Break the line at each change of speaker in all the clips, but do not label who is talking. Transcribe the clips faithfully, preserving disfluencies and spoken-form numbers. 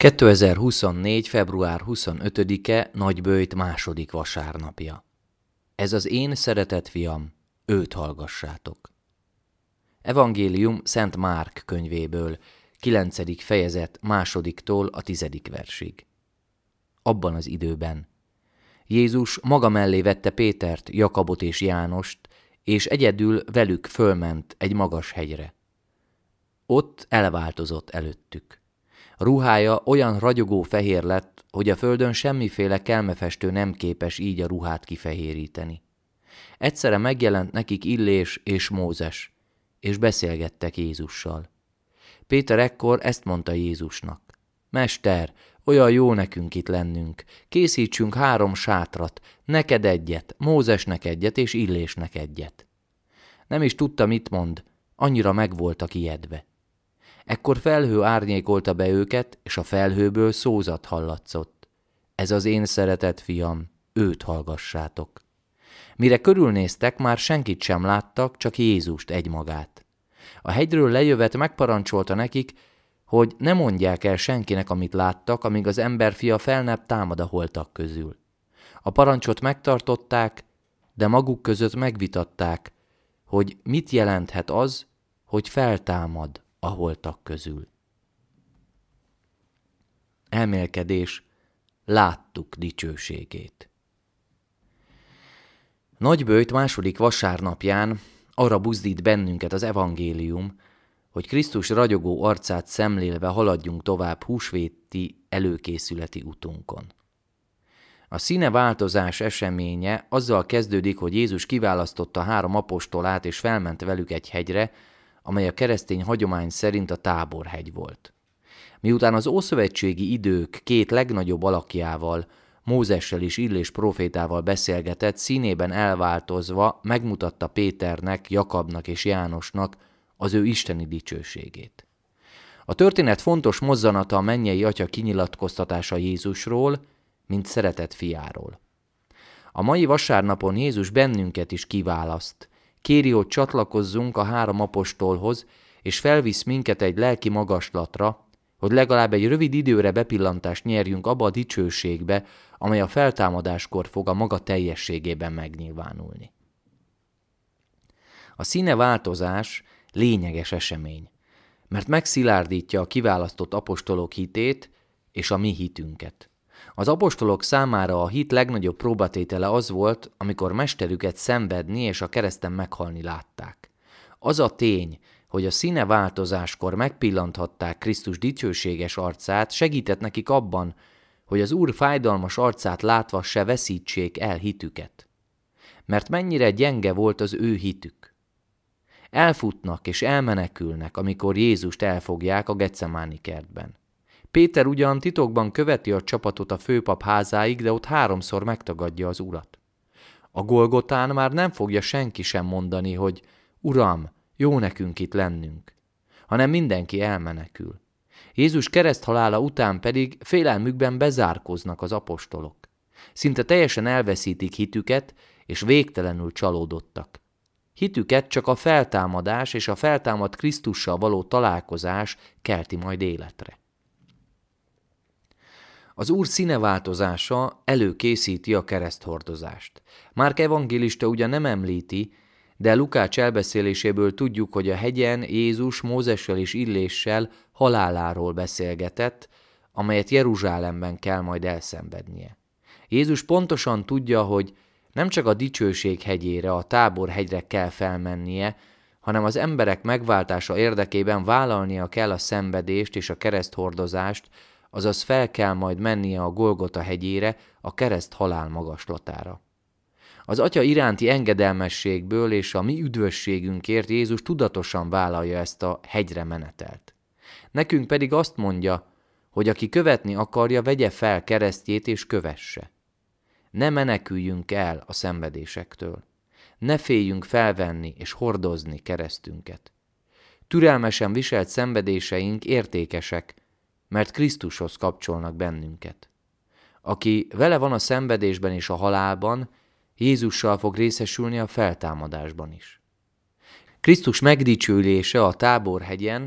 kétezer-huszonnégy. február huszonötödike Nagyböjt második vasárnapja. Ez az én szeretett fiam, őt hallgassátok. Evangélium Szent Márk könyvéből, kilencedik fejezet másodiktól a tizedik versig. Abban az időben Jézus maga mellé vette Pétert, Jakabot és Jánost, és egyedül velük fölment egy magas hegyre. Ott elváltozott előttük. A ruhája olyan ragyogó fehér lett, hogy a földön semmiféle kelmefestő nem képes így a ruhát kifehéríteni. Egyszerre megjelent nekik Illés és Mózes, és beszélgettek Jézussal. Péter ekkor ezt mondta Jézusnak: Mester, olyan jó nekünk itt lennünk, készítsünk három sátrat, neked egyet, Mózesnek egyet és Illésnek egyet. Nem is tudta, mit mond, annyira meg voltak ijedve. Ekkor felhő árnyékolta be őket, és a felhőből szózat hallatszott. Ez az én szeretett fiam, őt hallgassátok. Mire körülnéztek, már senkit sem láttak, csak Jézust egymagát. A hegyről lejövet megparancsolta nekik, hogy ne mondják el senkinek, amit láttak, amíg az emberfia fel nem támad a holtak közül. A parancsot megtartották, de maguk között megvitatták, hogy mit jelenthet az, hogy feltámad a holtak közül. Elmélkedés: láttuk dicsőségét. Nagyböjt második vasárnapján arra buzdít bennünket az evangélium, hogy Krisztus ragyogó arcát szemlélve haladjunk tovább húsvéti előkészületi utunkon. A színeváltozás eseménye azzal kezdődik, hogy Jézus kiválasztotta három apostolát és felment velük egy hegyre, amely a keresztény hagyomány szerint a Táborhegy volt. Miután az ószövetségi idők két legnagyobb alakjával, Mózessel és Illés prófétával beszélgetett, színében elváltozva megmutatta Péternek, Jakabnak és Jánosnak az ő isteni dicsőségét. A történet fontos mozzanata a mennyei Atya kinyilatkoztatása Jézusról, mint szeretett fiáról. A mai vasárnapon Jézus bennünket is kiválaszt, kéri, hogy csatlakozzunk a három apostolhoz, és felvisz minket egy lelki magaslatra, hogy legalább egy rövid időre bepillantást nyerjünk abba a dicsőségbe, amely a feltámadáskor fog a maga teljességében megnyilvánulni. A színeváltozás lényeges esemény, mert megszilárdítja a kiválasztott apostolok hitét és a mi hitünket. Az apostolok számára a hit legnagyobb próbatétele az volt, amikor mesterüket szenvedni és a kereszten meghalni látták. Az a tény, hogy a színeváltozáskor megpillanthatták Krisztus dicsőséges arcát, segített nekik abban, hogy az Úr fájdalmas arcát látva se veszítsék el hitüket. Mert mennyire gyenge volt az ő hitük. Elfutnak és elmenekülnek, amikor Jézust elfogják a Getsemáni kertben. Péter ugyan titokban követi a csapatot a főpap házáig, de ott háromszor megtagadja az Urat. A Golgotán már nem fogja senki sem mondani, hogy Uram, jó nekünk itt lennünk, hanem mindenki elmenekül. Jézus kereszthalála után pedig félelmükben bezárkoznak az apostolok. Szinte teljesen elveszítik hitüket, és végtelenül csalódottak. Hitüket csak a feltámadás és a feltámadt Krisztussal való találkozás kelti majd életre. Az Úr színeváltozása előkészíti a kereszthordozást. Márk evangélista ugyan nem említi, de Lukács elbeszéléséből tudjuk, hogy a hegyen Jézus Mózessel és Illéssel haláláról beszélgetett, amelyet Jeruzsálemben kell majd elszenvednie. Jézus pontosan tudja, hogy nem csak a dicsőség hegyére, a Táborhegyre kell felmennie, hanem az emberek megváltása érdekében vállalnia kell a szenvedést és a kereszthordozást, azaz fel kell majd mennie a Golgota hegyére, a kereszt halál magaslatára. Az Atya iránti engedelmességből és a mi üdvösségünkért Jézus tudatosan vállalja ezt a hegyre menetelt. Nekünk pedig azt mondja, hogy aki követni akarja, vegye fel keresztjét és kövesse. Ne meneküljünk el a szenvedésektől. Ne féljünk felvenni és hordozni keresztünket. Türelmesen viselt szenvedéseink értékesek, mert Krisztushoz kapcsolnak bennünket. Aki vele van a szenvedésben és a halálban, Jézussal fog részesülni a feltámadásban is. Krisztus megdicsőlése a Táborhegyen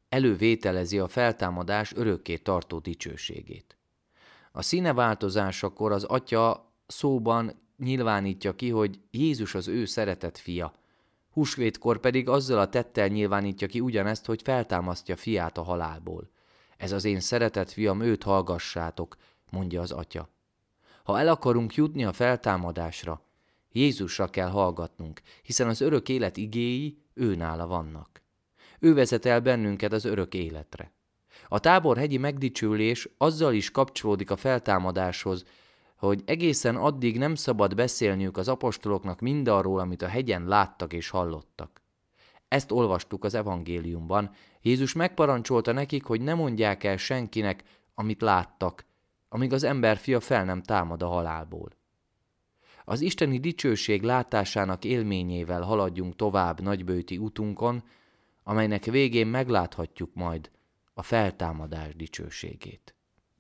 elővételezi a feltámadás örökké tartó dicsőségét. A színeváltozásakor az Atya szóban nyilvánítja ki, hogy Jézus az ő szeretett fia. Húsvétkor pedig azzal a tettel nyilvánítja ki ugyanezt, hogy feltámasztja fiát a halálból. Ez az én szeretett fiam, őt hallgassátok, mondja az Atya. Ha el akarunk jutni a feltámadásra, Jézusra kell hallgatnunk, hiszen az örök élet igéi őnála vannak. Ő vezet el bennünket az örök életre. A táborhegyi megdicsőlés azzal is kapcsolódik a feltámadáshoz, hogy egészen addig nem szabad beszélniük az apostoloknak mindarról, amit a hegyen láttak és hallottak. Ezt olvastuk az evangéliumban. Jézus megparancsolta nekik, hogy ne mondják el senkinek, amit láttak, amíg az emberfia fel nem támad a halálból. Az isteni dicsőség látásának élményével haladjunk tovább nagyböjti utunkon, amelynek végén megláthatjuk majd a feltámadás dicsőségét.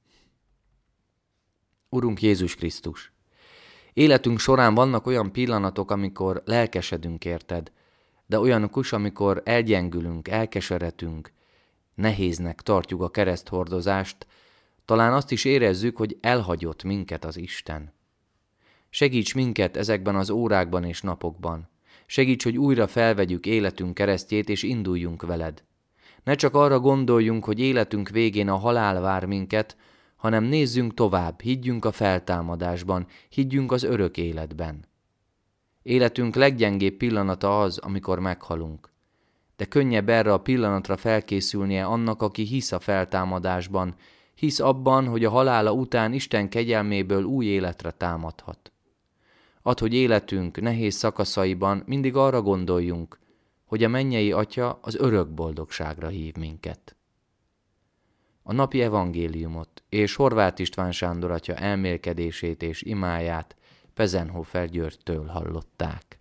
Urunk Jézus Krisztus, életünk során vannak olyan pillanatok, amikor lelkesedünk érted, de olyanok is, amikor elgyengülünk, elkeseredünk, nehéznek tartjuk a kereszthordozást, talán azt is érezzük, hogy elhagyott minket az Isten. Segíts minket ezekben az órákban és napokban. Segíts, hogy újra felvegyük életünk keresztjét, és induljunk veled. Ne csak arra gondoljunk, hogy életünk végén a halál vár minket, hanem nézzünk tovább, higgyünk a feltámadásban, higgyünk az örök életben. Életünk leggyengébb pillanata az, amikor meghalunk. De könnyebb erre a pillanatra felkészülnie annak, aki hisz a feltámadásban, hisz abban, hogy a halála után Isten kegyelméből új életre támadhat. Add, hogy életünk nehéz szakaszaiban mindig arra gondoljunk, hogy a mennyei Atya az örök boldogságra hív minket. A napi evangéliumot és Horváth István Sándor atya elmélkedését és imáját Pezenhofer Györgytől hallották.